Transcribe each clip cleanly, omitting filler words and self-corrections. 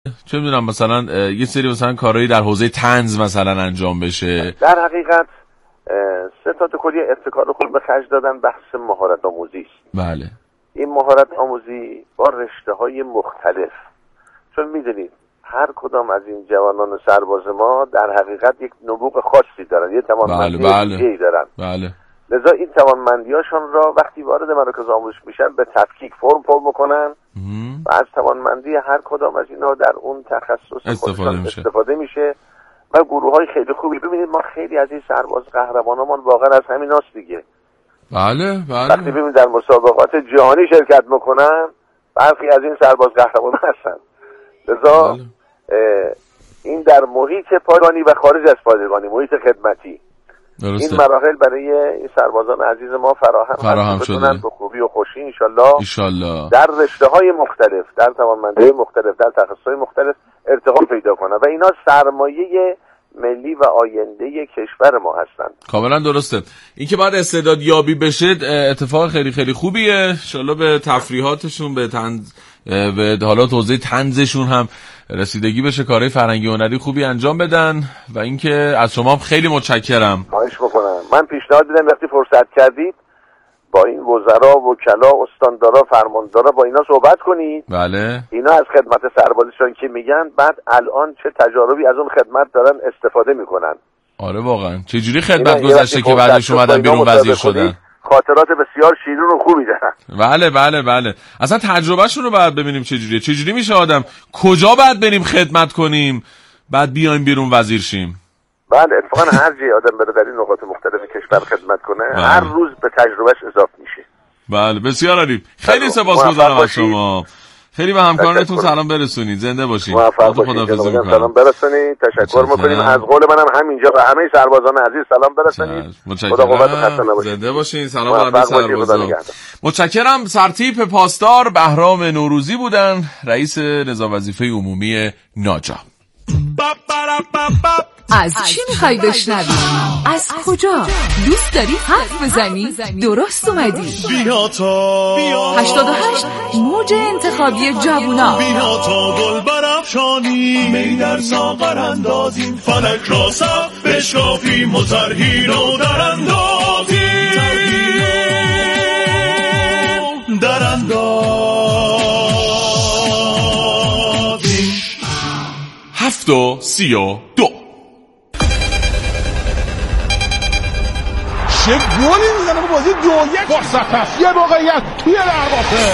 چه میدونم مثلا یه سری مثلا کارهایی در حوزه طنز مثلا انجام بشه. در حقیقت ستاد کلی ابتکار خود به خرج دادن بحث مهارت آموزی است. بله. این مهارت آموزی با رشته‌های مختلف، چون میدونید هر کدام از این جوانان سرباز ما در حقیقت یک نبوغ خاصی دارن، یه توانمندی دیگه‌ای دارن. بله. لذا این توانمندی‌هاشون را وقتی وارد مراکز آموزش میشن به تفکیک فرم میکنن و از توانمندی هر کدام از اینا در اون تخصص استفاده میشه و گروه‌های خیلی خوبی. ببینید ما خیلی از این سرباز قهرمانامون واقعا از همین هاست دیگه. بله. وقتی ببینید در مسابقات جهانی شرکت میکنن برخی از این سرباز قهرمان هستن. لذا این در محیط پادگانی و خارج از پادگانی، محیط خدمتی، درسته. این مراحل برای این سربازان عزیز ما فراهم شده به خوبی و خوشی انشالله در رشته‌های مختلف، در توانمندی‌های مختلف، در تخصص‌های مختلف ارتقا پیدا کنن و اینا سرمایه ملی و آینده کشور ما هستند. کاملا درسته. این که بعد استعداد یابی بشه اتفاق خیلی خیلی خوبیه. انشالله به تفریحاتشون، به حالا حوزه طنزشون هم رسیدگی بشه، کارهای فرهنگی و هنری خوبی انجام بدن و اینکه از شما خیلی متشکرم. خواهش می‌کنم. من پیشنهاد میدم وقتی فرصت کردید با این وزرا، وکلا، استاندارا، فرماندارا با اینا صحبت کنید. بله. اینا از خدمت سربازیشون که میگن بعد الان چه تجاربی از اون خدمت دارن استفاده میکنن. آره واقعا. چه جوری خدمت گذشته که بعدش اومدن بیرون وزیر شدن. خاطرات بسیار شیرین و خوبی دارن. بله. اصلا تجربهشون رو باید ببینیم چه جوری میشه آدم، کجا باید بریم خدمت کنیم بعد بیایم بیرون وزیر شیم. بله اتفاقا هر جای آدم بره در این نقاط مختلف کشور خدمت کنه هر روز به تجربهش اضافه میشه. بله بسیار عالی. خیلی سپاسگزارم از شما. خیلی به همکارانتون سلام برسونید. زنده باشید. خداحافظی می‌کنم. سلام برسونید. تشکر می‌کنیم. از قول منم همینجا به همه سربازان عزیز سلام برسونید. خدا قوت و خسته نباشید. زنده باشید. سلام بر سربازان. متشکرم. سرتیپ پاسدار بهرام نوروزی بودن، رئیس نظام وظیفه عمومی ناجا. از چی میخوای بشنوی؟ از کجا؟ دوست داری حرف بزنی؟ درست اومدی. بیا تا 88 موج انتخابی جوونا. بیا تا گل برافشانی، می در ساغر اندازیم، فلک را سقف بشکافیم و ترهی رو در اندازیم، در اندازیم. 7:32 چه گلی میزنه بازی 2-1 فرصت هست، یه موقعیت توی دروازه،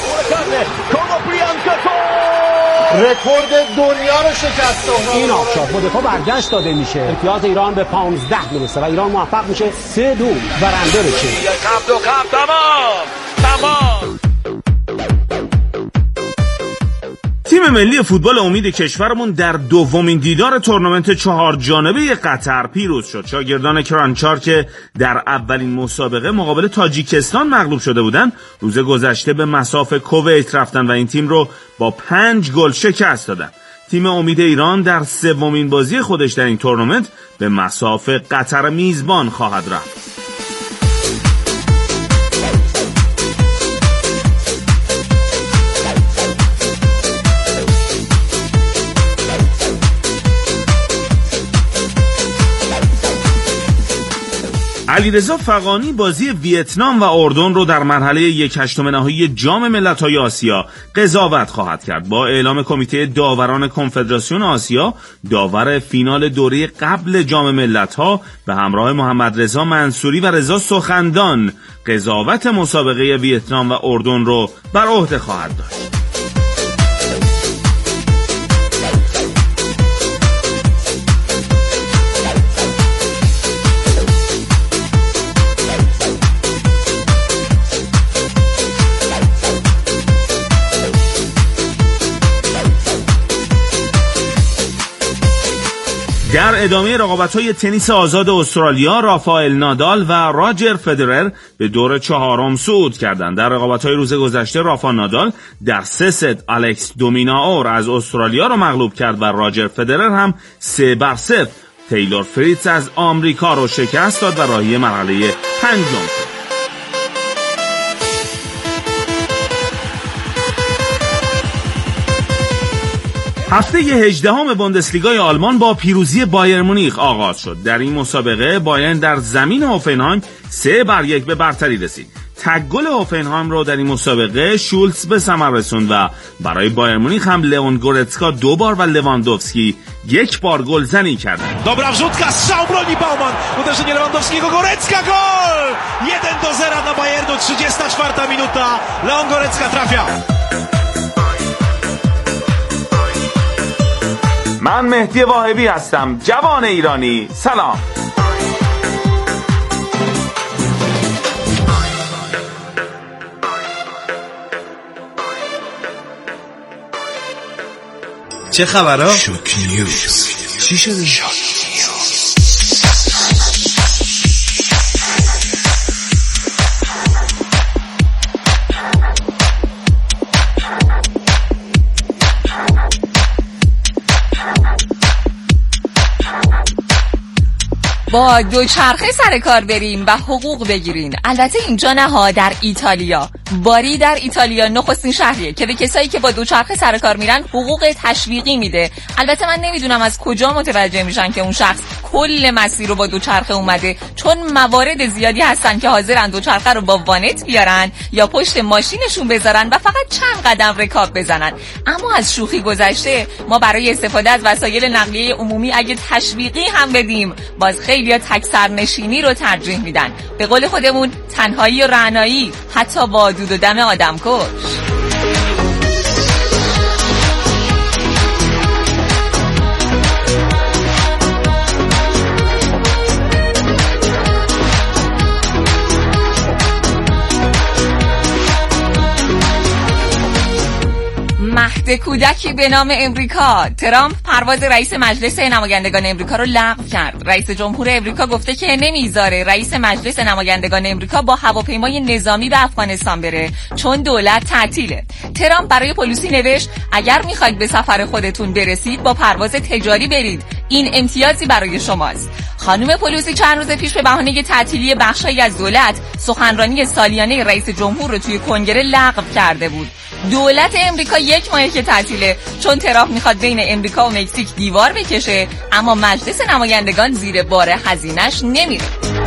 رکورد دنیا رو شکست. این آفشار با دفاع برگشت داده میشه، امتیاز ایران به 15 میرسه و ایران موفق میشه 3-2 برنده بشه. تمام. تیم ملی فوتبال امید کشورمون در دومین دیدار تورنمنت 4 جانبه قطر پیروز شد. شاگردان کرانچار که در اولین مسابقه مقابل تاجیکستان مغلوب شده بودند، روز گذشته به مصاف کویت رفتن و این تیم رو با 5 گل شکست دادن. تیم امید ایران در سومین بازی خودش در این تورنمنت به مصاف قطر میزبان خواهد رفت. علیرضا فغانی بازی ویتنام و اردن رو در مرحله 1/8 نهایی جام ملت‌های آسیا قضاوت خواهد کرد. با اعلام کمیته داوران کنفدراسیون آسیا، داور فینال دوره قبل جام ملت‌ها به همراه محمد رضا منصوری و رضا سخندان قضاوت مسابقه ویتنام و اردن رو بر عهده خواهد داشت. در ادامه رقابت‌های تنیس آزاد استرالیا، رافائل نادال و راجر فدرر به دور 4 صعود کردند. در رقابت‌های روز گذشته رافا نادال در 3 ست الکس دومیناور از استرالیا را مغلوب کرد و راجر فدرر هم 3-0 تیلور فریتز از آمریکا را شکست داد و راهی مرحله 5 شد. هفته 18 بوندسلیگای آلمان با پیروزی بایر مونیخ آغاز شد. در این مسابقه بایرن در زمین هوفنهایم 3-1 به برتری رسید. تک گل هوفنهایم رو در این مسابقه شولتز به ثمر رسوند و برای بایر مونیخ هم لئون گورتسکا 2 بار و لواندوفسکی 1 بار گلزنی کردند. Dobra wrzutka, strzał broni Bauman. Uderzenie Lewandowskiego, Gorecka, gol! 1-0 dla Bayernu, 34 minuta. Leon Gorecka trafia. من مهدی واهبی هستم، جوان ایرانی. سلام. چه خبرها؟ شوک نیوز. چی شده؟ با دوچرخه سر کار بریم و حقوق بگیرین. البته اینجا نه ها، در ایتالیا. باری در ایتالیا نخستین شهریه که به کسایی که با دوچرخه سر کار میرن حقوق تشویقی میده. البته من نمیدونم از کجا متوجه میشن که اون شخص کل مسیر رو با دوچرخه اومده، چون موارد زیادی هستن که حاضرن دوچرخه رو با وانت بیارن یا پشت ماشینشون بذارن و فقط چند قدم رکاب بزنن. اما از شوخی گذشته، ما برای استفاده از وسایل نقلیه عمومی اگه تشویقی هم بدیم، باز خیلی‌ها تک سرنشینی رو ترجیح میدن. به قول خودمون تنهایی و رعنایی، حتی با دود و دم آدمکش. مهد کودکی به نام امریکا. ترامپ پرواز رئیس مجلس نمایندگان امریکا رو لغو کرد. رئیس جمهور امریکا گفته که نمیذاره رئیس مجلس نمایندگان امریکا با هواپیمای نظامی به افغانستان بره چون دولت تعطیله. ترامپ برای پلیسی نوشت اگر میخواید به سفر خودتون برسید با پرواز تجاری برید. این امتیازی برای شماست. خانم پلوسی چند روز پیش به بهانه تعطیلی بخشایی از دولت سخنرانی سالیانه رئیس جمهور رو توی کنگره لغو کرده بود. دولت امریکا 1 ماه که تعطیله چون ترامپ میخواد بین امریکا و مکزیک دیوار بکشه، اما مجلس نمایندگان زیر بار هزینه‌اش نمیره.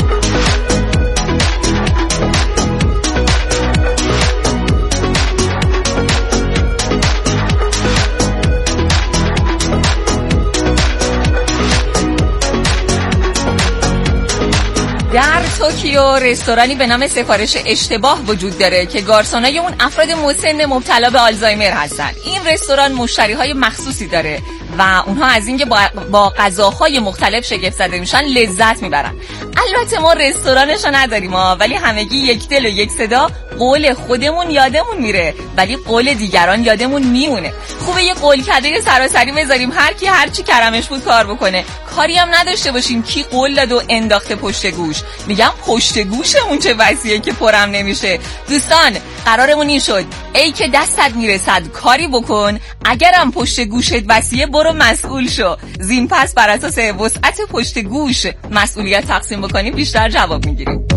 در توکیو رستورانی به نام سفارش اشتباه وجود داره که گارسونای اون افراد مسن مبتلا به آلزایمر هستن. این رستوران مشتریهای مخصوصی داره و اونها از اینکه با غذاهای مختلف شگفت زده میشن لذت میبرن. البته ما رستورانشو نداریم ولی همگی یک دل و یک صدا قول خودمون یادمون میره ولی قول دیگران یادمون میمونه. خوبه یه قول کده سراسری بذاریم هر کی هر چی کرمش بود کار بکنه. کاری هم نداشته باشیم کی قول داد و انداخته پشت گوش. میگم پشت گوشمون چه وضعیه که پرم نمیشه. دوستان قرارمون این شد ای که دستت میرسد کاری بکن، اگرم پشت گوشت وسیعه برو مسئول شو. زین پس بر اساس وسعت پشت گوش مسئولیت تقسیم بکنیم بیشتر جواب میگیریم.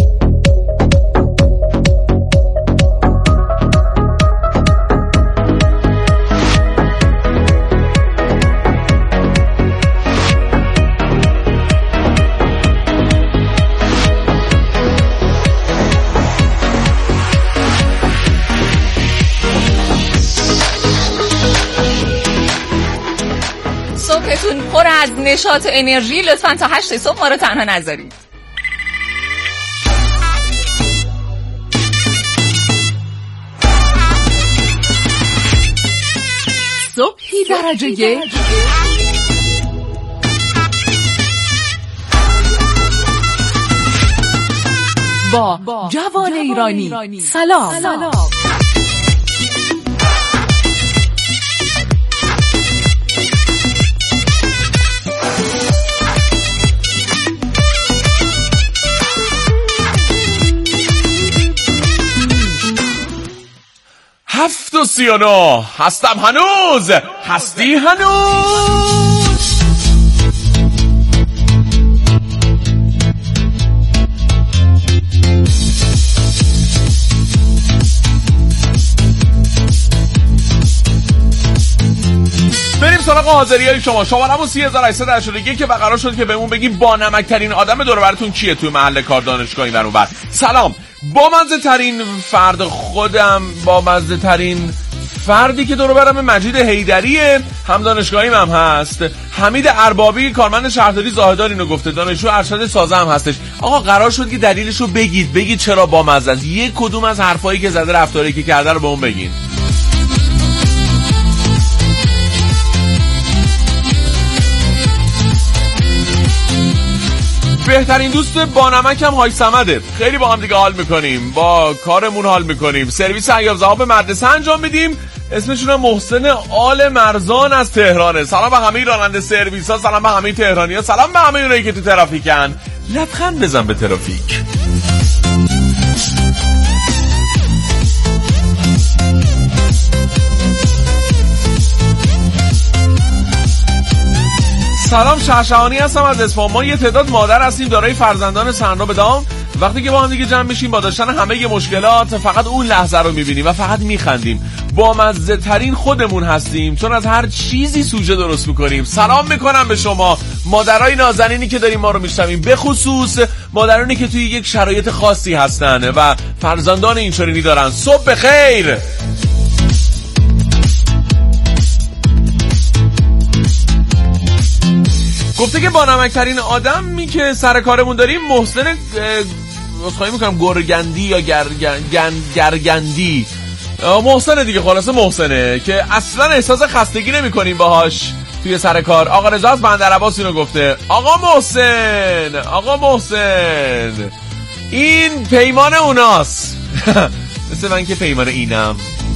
صبحتون پر از نشاط و انرژی. لطفاً تا 8 صبح ما رو تنها نذارید. صبحی درجه 1 با جوان ایرانی. سلام. هفت و 39 هستم هنوز. هستی هنوز؟ سراغ حاضریای شماره‌مون 3881 که قرار شد که بهمون بگیم با نمک‌ترین آدم دور و براتون کیه توی محل کار، دانشگاهی و اونور. سلام. با مزه‌ترین فرد خودم، با مزه‌ترین فردی که دور و برم مجید حیدریه، هم دانشگاهیم هم هست. حمید اربابی کارمند شهرداری زاهدان اینو گفته، دانشجو ارشد سازه هم هستش. آقا قرار شد که دلیلشو بگید چرا با مزه است. یک کدوم از حرفایی که زده، رفتاری که کرده رو به اون بگین. بهترین دوست با نمک هم های صمده. خیلی با هم دیگه حال میکنیم، با کارمون حال میکنیم، سرویس ایاب ذهاب مدرسه انجام میدیم. اسمشون محسن آل مرزان از تهرانه. سلام به همه راننده سرویس ها، سلام به همه تهرانی ها، سلام به همه اونایی که تو ترافیکن. لبخند بزن به ترافیک. سلام، شهشهانی هستم از اصفهان. ما یه تعداد مادر هستیم دارای فرزندان سن‌رو به دام. وقتی که با هم دیگه جمع میشیم با داشتن همه مشکلات فقط اون لحظه رو میبینیم و فقط میخندیم. با مزه ترین خودمون هستیم چون از هر چیزی سوژه درست میکنیم. سلام میکنم به شما مادرای نازنینی که داریم ما رو میشنویم، به خصوص مادرانی که توی یک شرایط خاصی هستن و فرزندان اینچنینی دارن. صبح بخیر. گفته که با نمکترین آدمی که سر کارمون داریم محسن خواهی میکنم گرگندی یا گرگندی محسنه دیگه، خلاصه محسنه که اصلا احساس خستگی نمی کنیم باهاش توی سر کار. آقا رضا از بندرعباس اینو گفته. آقا محسن این پیمان اوناست. مثل من که پیمان اینم.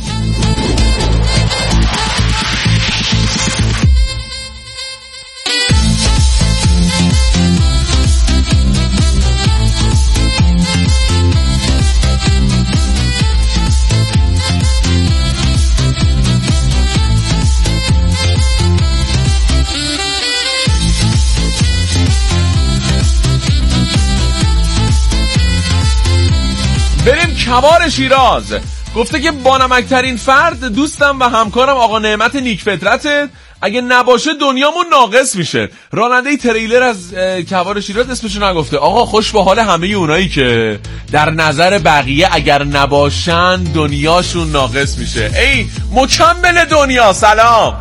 بریم کبار شیراز. گفته که با نمکترین فرد دوستم و همکارم آقا نعمت نیک فطرته. اگه نباشه دنیامون ناقص میشه. راننده تریلر از کبار شیراز اسمشو نگفته. آقا خوش به حال همه اونایی که در نظر بقیه اگر نباشن دنیاشون ناقص میشه. ای مکمل دنیا سلام.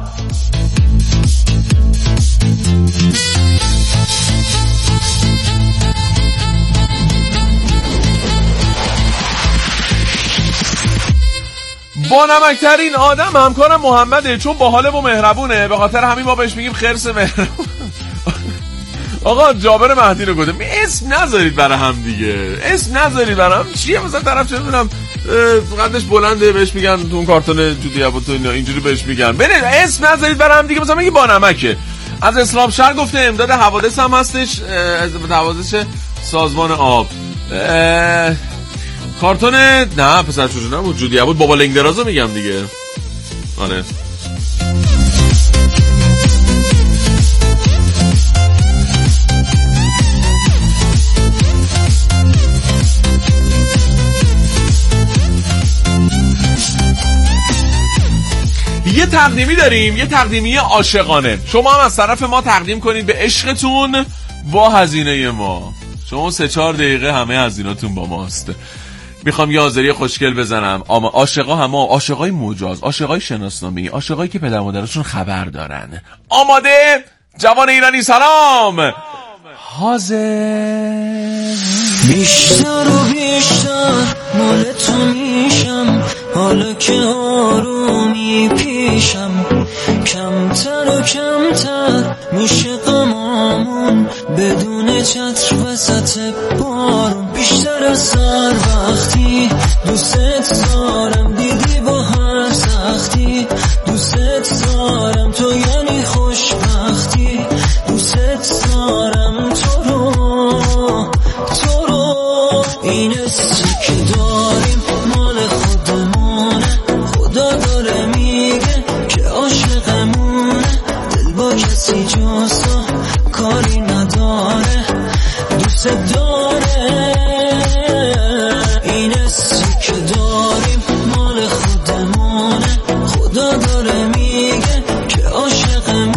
با نمکترین آدم همکارم محمده چون باحاله و مهربونه، به خاطر همین ما بهش میگیم خرس مهربون. آقا جابر مهدی رو گفته اسم نذارید برای هم دیگه، اسم نذارید برای هم. چیه مثلا طرف چه میدونم قدش بلنده بهش میگن تو اون کارتون جودی ابو تو اینجوری بهش میگن. ببین اسم نذارید برای هم دیگه، مثلا میگی با نمکه. از اسلام شهر گفته امداد حوادث هم هستش، حوادث سازمان آب. کارتون نه پسر چجور نبود، جودی بود، بابا لنگدرازو میگم دیگه. آره یه تقدیمی داریم، یه تقدیمی عاشقانه. شما هم از طرف ما تقدیم کنید به عشقتون با هزینه ما. شما 3-4 دقیقه همه هزینه‌تون با ماست. میخوام یه آذری خوشگل بزنم. عاشقا همه عاشقای مجاز، عاشقای شناسنامه‌ای، عاشقایی که پدر مادرشون خبر دارن. آماده؟ جوان ایرانی سلام. حاضر بیشتر و بیشتر مال تو میشم، حالا که آرومی پیشم، کمتر و کمتر میشه غمامون بدون چتر وسط بارون. بیشتر از سر وقتی دوست دارم، دیدی با هر سختی دوست دارم، تو یعنی خوشبختی دوست دارم، تو رو این حسی که داریم مال خودمونه، خدا داره میگه که عاشقمونه، دل با کسی جز تو کاری نداره، دوست داره. این حسی که داریم مال خودمونه، خدا داره میگه که عاشقمونه،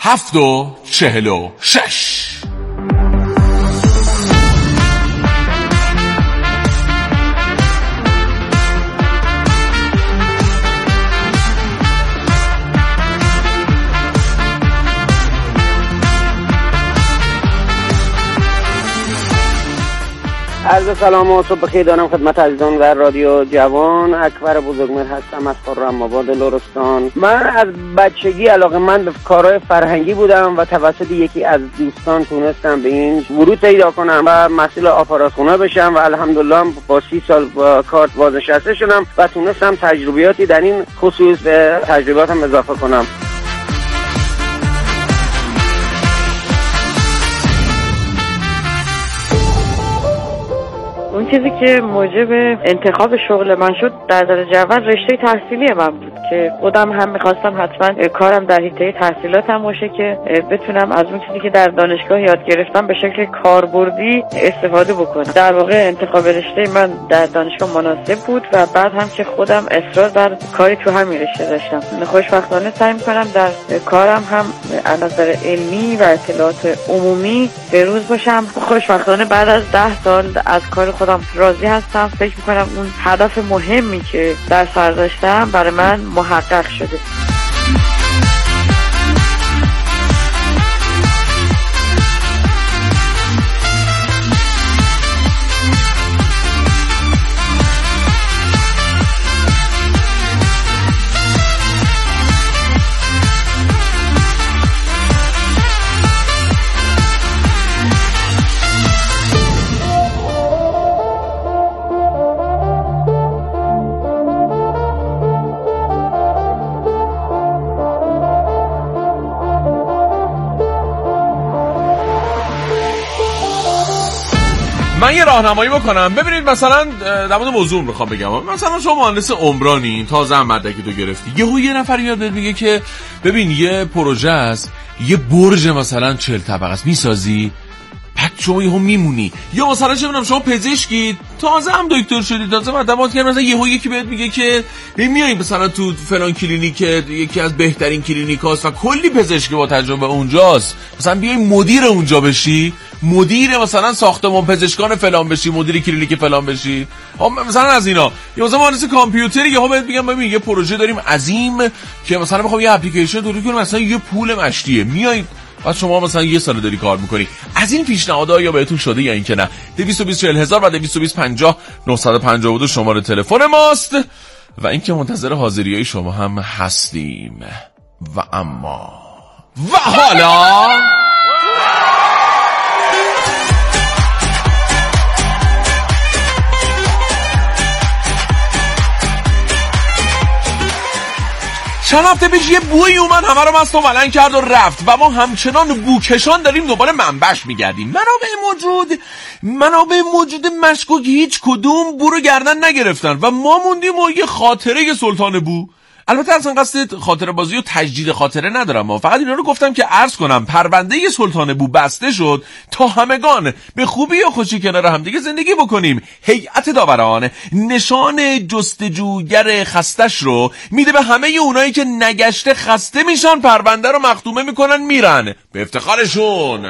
7:46. عرض سلام و صبح بخیر دارم خدمت عزیزان و رادیو جوان. اکبر بزرگمهر هستم از خرم‌آباد لرستان. من از بچگی علاقه‌مند به کارهای فرهنگی بودم و توسط یکی از دوستان تونستم به این ورود پیدا کنم و مسئول آپاراتخونه بشم و الحمدلله با 30 سال با کارت بازنشسته شدم و تونستم تجربیاتی در این خصوص به تجربیاتم اضافه کنم. اون چیزی که موجب انتخاب شغل من شد در درجه اول رشته تحصیلی من بود که خودم هم میخواستم حتما کارم در حیطه تحصیلاتم باشه که بتونم از اون چیزی که در دانشگاه یاد گرفتم به شکل کاربردی استفاده بکنم. در واقع انتخاب رشته من در دانشگاه مناسب بود و بعد هم که خودم اصرار بر کاری تو همین رشته داشتم. خوشبختانه سعی میکنم در کارم هم از نظر علمی و اطلاعات عمومی بروز باشم. خوشبختانه بعد از 10 سال از کار خودم راضی هستم. فکر میکنم اون هدف مهمی که در سر داشتم برای من محقق شده. من یه راهنمایی بکنم. ببینید مثلا در مورد موضوع میخوام بگم، مثلا شما مهندس عمرانی تازه هم مدرکی تو گرفتی، یه نفر میاد بهت میگه که ببین یه پروژه است، یه برج مثلا 40 طبقه است میسازی، بعد شما یهو میمونی. یا مثلا چه میدونم شما پزشکی تازه هم دکتر شدی، تازه مدرک کردی، مثلا یهو یکی بهت میگه که میای مثلا تو فلان کلینیک یکی از بهترین کلینیکاست و کلی پزشک با تجربه اونجاست، مثلا بیای مدیر اونجا بشی، مدیر مثلا ساختمان پزشکان فلان بشی، مدیر کلینیک فلان بشی، مثلا از اینا. یا مثلا مهندس کامپیوتر یهو بهت میگم ببین یه پروژه داریم عظیم که مثلا میخوام یه اپلیکیشن تولید کنیم، مثلا یه پول مشتیه، میای بعد شما مثلا یه سال داری کار میکنی. از این پیشنهادها یا بهتون شده یا اینکه نه؟ 220 و 220 شماره تلفن ماست و اینکه منتظر حاضریای شما هم هستیم. و اما و حالا چند هفته پیش یه بوی اومد همه رو مست و ملنگ کرد و رفت و ما همچنان بوکشان داریم دوباره منبعش میگردیم. منابع موجود مشکوک هیچ کدوم بو رو گردن نگرفتن و ما موندیم و یه خاطره سلطان بو. البته اصلا قصد خاطره بازی و تجدید خاطره ندارم، فقط اینا رو گفتم که عرض کنم پرونده سلطان بو بسته شد تا همگان به خوبی و خوشی کنار هم دیگه زندگی بکنیم. هیئت داوران نشان جستجوگر خستش رو میده به همه اونایی که نگشته خسته میشن، پرونده رو مختومه میکنن میرن به افتخارشون.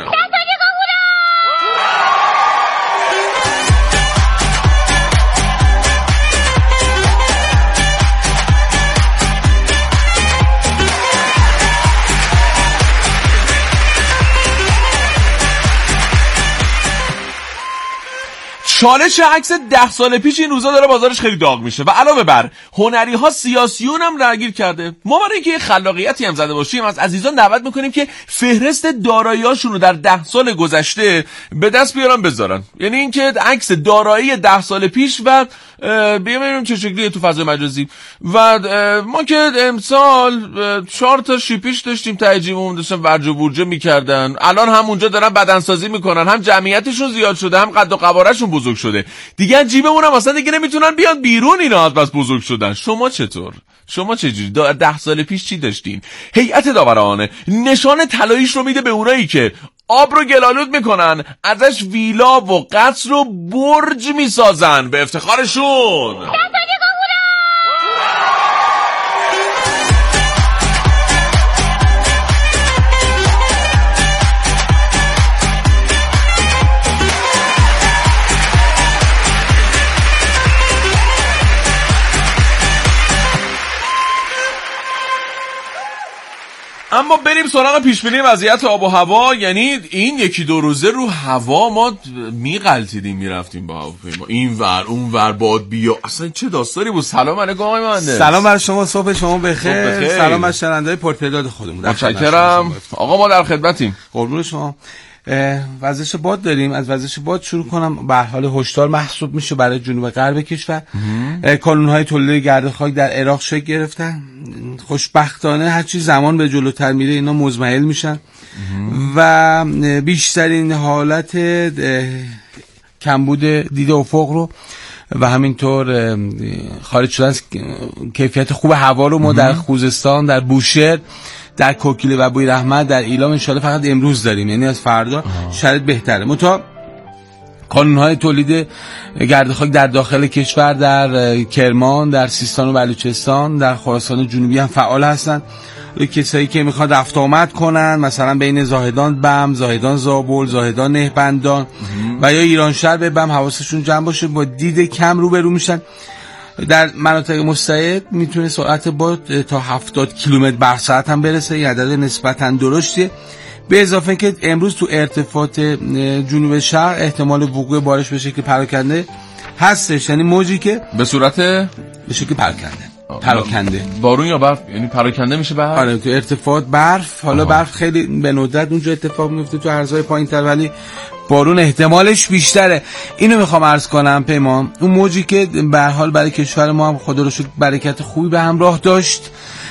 چالش عکس 10 سال پیش این روزا داره بازارش خیلی داغ میشه و علاوه بر هنری ها سیاسیون هم درگیر کرده. ما برای اینکه خلاقیتی هم زده باشیم از عزیزان دعوت میکنیم که فهرست دارایی‌هاشون رو در 10 سال گذشته به دست بیارن بذارن، یعنی اینکه عکس دارایی 10 سال پیش و ببینیم چه شکلیه تو فضای مجازی. و ما که امسال 4 تا شیپیش داشتیم، تهجیممون داشتن ورج و بورجه میکردن، الان هم اونجا دارن بدنسازی میکنن، هم جمعیتشون زیاد شده هم قد و قوارهشون بزرگ شده دیگه، جیبمون هم اصلا دیگه نمیتونن بیان بیرون اینا از بس بزرگ شدن. شما چطور؟ شما چجوری 10 سال پیش چی داشتین؟ هیئت داوران نشان طلاییش رو میده به اونایی که آب رو گلالود میکنن، ازش ویلا و قصر و برج میسازن به افتخارشون. اما بریم سراغ پیشبینی وضعیت آب و هوا. یعنی این یکی دو روزه رو هوا ما میغلطیدیم میرفتیم با هواپیما این ور اون ور باد بیا، اصلا چه داستانی بود. سلام علیکم آقای مهندس. سلام بر شما، صبح شما بخیر. سلام بر شنونده‌های پرتعداد خودمون. متشکرم آقا، ما در خدمتیم. قربون شما. وزش باد داریم. از وزش باد شروع کنم. به هر حال هشدار محسوب میشه برای جنوب غرب کشور. کانون‌های تولید گرد خاک در عراق شکل گرفتن. خوشبختانه هرچی زمان به جلوتر میره اینا مزمحل میشن و بیشترین حالت کمبود دید افق رو و همینطور خارج شدن از کیفیت خوب هوا رو ما در خوزستان، در بوشهر، در کوکیله و بویراحمد، در ایلام انشالله فقط امروز داریم. یعنی از فردا شرایط بهتره. منتها کانون‌های تولید گرد خاک در داخل کشور، در کرمان، در سیستان و بلوچستان، در خراسان جنوبی هم فعال هستن. کسایی که میخواد رفت آمد کنن، مثلا بین زاهدان بم، زاهدان زابل، زاهدان نهبندان و یا ایرانشهر به بم حواسشون جمع باشه. با دید کم روبرو میشن. در مناطق مستعد میتونه سرعت باد تا 70 کیلومتر بر ساعت هم برسه. یه عدد نسبتاً درشتیه. به اضافه که امروز تو ارتفاعات جنوب شرق احتمال وقوع بارش به شکل پراکنده هستش. یعنی موجی که به صورت به شکل پراکنده بارون یا برف، یعنی پراکنده میشه برف. آره تو ارتفاعات برف. حالا برف خیلی به ندرت اونجا اتفاق میفته تو ارزهای پایین‌تر، ولی بارون احتمالش بیشتره. اینو میخوام عرض کنم پیمان، اون موجی که به هر حال برای کشور ما هم خدا رو شکر برکت خوبی به همراه داشت،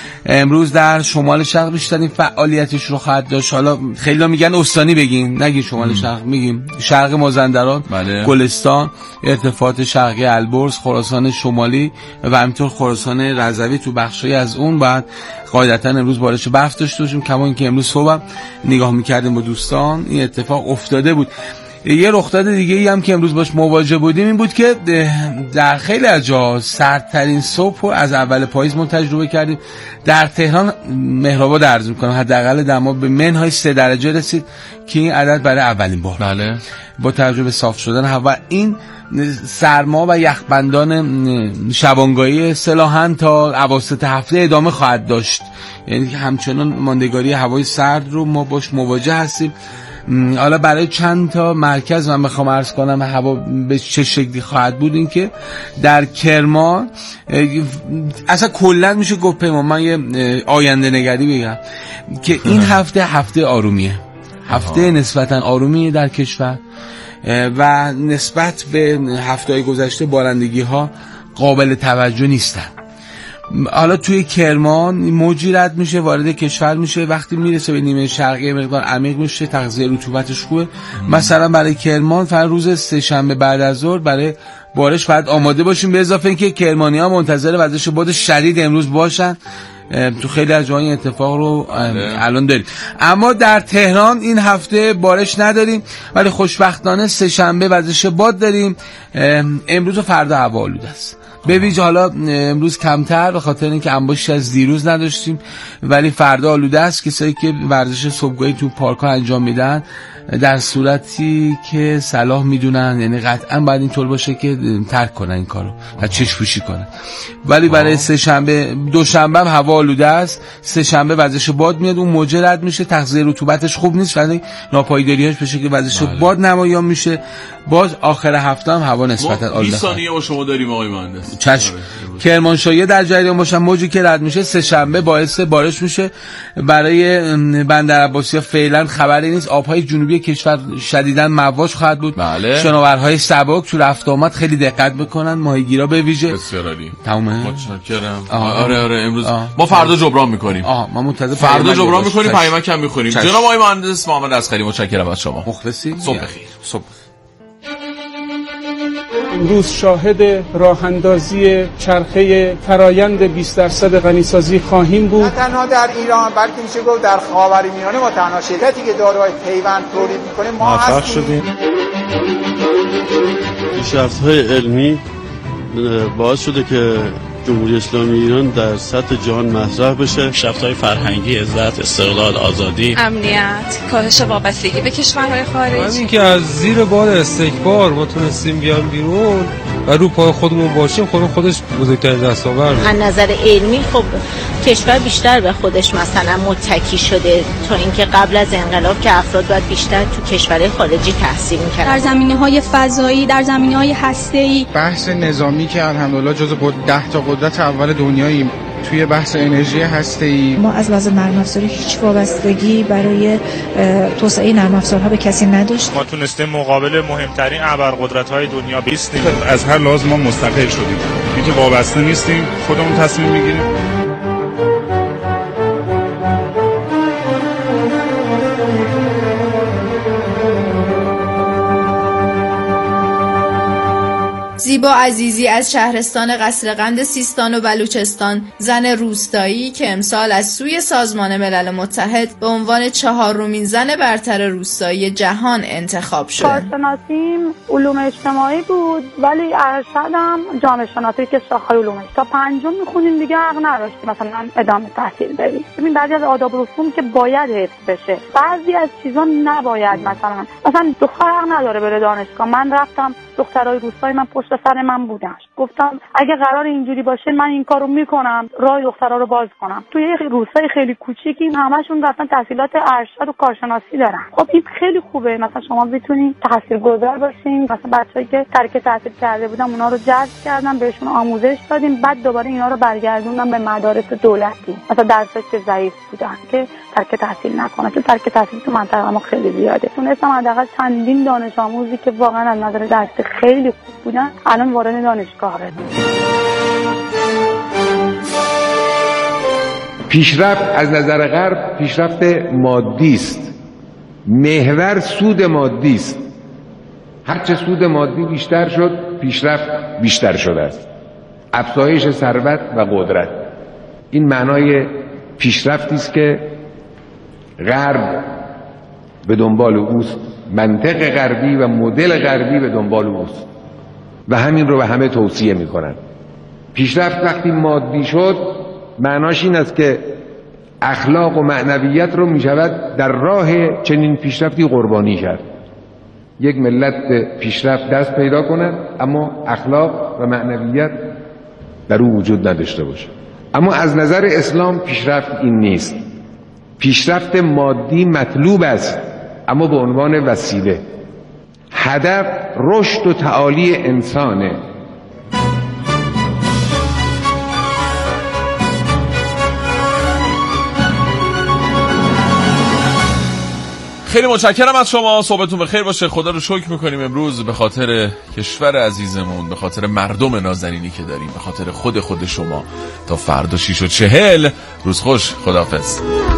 امروز در شمال شرق بیشترین فعالیتش رو خواهد داشت. حالا خیلی میگن استانی بگیم، نگیم شمال شرق، میگیم شرق مازندران، گلستان، ارتفاعات شرقی البرز، خراسان شمالی و همینطور خراسان رضوی تو بخشی از اون بعد قاعدتا امروز بارش برف داشته باشیم. کما اینکه امروز صبح نگاه میکردیم با دوستان این اتفاق افتاده بود. یه رخداد دیگه ای هم که امروز باش مواجه بودیم این بود که در خیلی از جا سردترین صبح رو از اول پاییز ما تجربه کردیم. در تهران مهرآباد عرض می‌کنم حداقل دما به منهای 3 درجه رسید که این عدد برای اولین بار. بله. با توجه به صاف شدن هوا این سرما و یخبندان شبانگاهی اصطلاحاً تا اواسط هفته ادامه خواهد داشت. یعنی همچنان ماندگاری هوای سرد رو ما باش مواجه هستیم. حالا برای چند تا مرکز من میخوام عرض کنم هوا به چه شکلی خواهد بود. این که در کرمان اصلا کلا میشه گفت پیمان، من یه آینده نگری بگم که این هفته آرومیه، هفته نسبتا آرومیه در کشور و نسبت به هفته‌های گذشته بارندگی ها قابل توجه نیستن. حالا توی کرمان موجی رد میشه وارد کشور میشه، وقتی میرسه به نیمه شرقی مقدار عمیق میشه، تغذیه رطوبتش خوبه. مثلا برای کرمان فردا روز سه‌شنبه بعد از ظهر برای بارش باید آماده باشیم. به اضافه اینکه کرمانی‌ها منتظر وزش باد شدید امروز باشن. تو خیلی از جاهای اتفاق رو الان داریم. اما در تهران این هفته بارش نداریم، ولی خوشبختانه سه‌شنبه وزش باد داریم. امروز و فردا هوا آلوده است. به ویژه حالا امروز کمتر به خاطر اینکه انباشی از دیروز نداشتیم، ولی فردا آلوده است. کسایی که ورزش صبحگاهی تو پارک‌ها انجام میدن در صورتی که صلاح میدونن، یعنی قطعا باید اینطور باشه که ترک کنن این کارو و چشم پوشی کنن. ولی برای سه‌شنبه، دوشنبه هم هوا آلوده است. سه‌شنبه وزش باد میاد، اون موجه رد میشه، تغذیه رطوبتش خوب نیست، ولی ناپایداریاش به شکل وزش باد نمایان میشه. باز آخر هفته هم هوا نسبتا آلوده. 20 ثانیه با شما داریم آقای مهندس. چشم. کرمانشاهی در جریان باشن. موجی که رد میشه سه‌شنبه باعث بارش میشه. برای بندر عباسی‌ها فعلا خبری نیست. آبهای جنوبی کشور شدیداً مواج خواهد بود. بله. شناورهای سبک تو رفت آمد خیلی دقت بکنن، ماهیگیرا به ویژه. بسیار عالی. تمامه. متشکرم. آره امروز ما فردا جبران می‌کنیم. ما منتظر فردا جبران می‌کنیم، پیامک هم می‌خوریم. جناب آقای مهندس محمد اصغری متشکرم از شما. مخلصیم. صبح بخیر. صبح. امروز شاهد راه اندازی چرخه فرایند 20% غنیسازی خواهیم بود. نه تنها در ایران بلکه میشه گفت در خاورمیانه ما تنها شرکتی که داروهای پیوند تولید میکنه ما هستیم. پیشرفت‌های علمی باعث شده که جمهوری اسلامی ایران در سطح جهان مطرح بشه. پیشرفت‌های فرهنگی، عزت، استقلال، آزادی، امنیت، کاهش وابستگی به کشورهای خارج. همین که از زیر بار استکبار ما تونستیم بیام بیرون، و رو پای خودمون باشیم خودش بزرگترین دستاورد. از نظر علمی خب کشور بیشتر به خودش مثلا متکی شده تا اینکه قبل از انقلاب که افراد باید بیشتر تو کشورهای خارجی تحصیل می‌کردن. در زمینه‌های فضایی، در زمینه‌های هسته‌ای، بحث نظامی که الحمدلله جزو 10 تا قدرت اول دنیاییم توی بحث انرژی هسته‌ای. ما از لحاظ نرم افزاری هیچ وابستگی برای توسعه نرم افزارها به کسی نداشتیم. ما تونستیم مقابل مهمترین ابرقدرت‌های دنیا بیستیم. از هر لحاظ ما مستقل شدیم. اینکه وابسته نیستیم، خودمون تصمیم می‌گیریم. زیبا عزیزی از شهرستان قصرقند سیستان و بلوچستان، زن روستایی که امسال از سوی سازمان ملل متحد به عنوان 4مین زن برتر روستایی جهان انتخاب شد. کارشناسیم علوم اجتماعی بود ولی ارشدم جامعه شناسی که شاخه علومه. تا 5م میخونیم دیگه حق نداشتیم مثلا ادامه تحصیل بریم. ببین بعضی از آداب و رسوم که باید حفظ بشه، بعضی از چیزا نباید. مثلا دختر حق نداره بره دانشگاه. من رفتم، دخترای روستایی من پشت سر من بودن، گفتم اگه قرار اینجوری باشه من این کارو میکنم، راه دخترا رو باز کنم. توی یه روستای خیلی کوچیکی همشون رفتن تحصیلات ارشد و کارشناسی دارن. خب این خیلی خوبه، مثلا شما بتونید تحصیلگذار باشین. مثلا بچه‌ای که ترک تحصیل کرده بودن اونا رو جذب کردن، بهشون آموزش دادیم، بعد دوباره اینا رو برگردوندن به مدارس دولتی، مثلا درسایی که ضعیف بودن که ترک تحصیل نکنه، چون ترک تحصیل تو منطقه ما خیلی زیاده. تونستم حداقل چندین دانش آموزی که واقعا از نظر درسی خیلی خوب بودن الان وارد دانشگاه بدن. پیشرفت از نظر غرب پیشرفت مادی است. محور سود مادی است. هرچه سود مادی بیشتر شد پیشرفت بیشتر شده است. افزایش ثروت و قدرت، این معنای پیشرفتی است که غرب به دنبال اوست، منطق غربی و مدل غربی به دنبال اوست و همین رو به همه توصیه میکنن. پیشرفت وقتی مادی شد معناش این است که اخلاق و معنویت رو میشود در راه چنین پیشرفتی قربانی کرد. یک ملت به پیشرفت دست پیدا کند اما اخلاق و معنویت در او وجود نداشته باشه. اما از نظر اسلام پیشرفت این نیست. پیشرفت مادی مطلوب است اما به عنوان وسیله. هدف رشد و تعالی انسانه. خیلی متشکرم از شما. صحبتون بخیر باشه. خدا رو شکر میکنیم امروز به خاطر کشور عزیزمون، به خاطر مردم نازنینی که داریم، به خاطر خود شما. تا فردا 6:40 روز خوش. خداحافظ.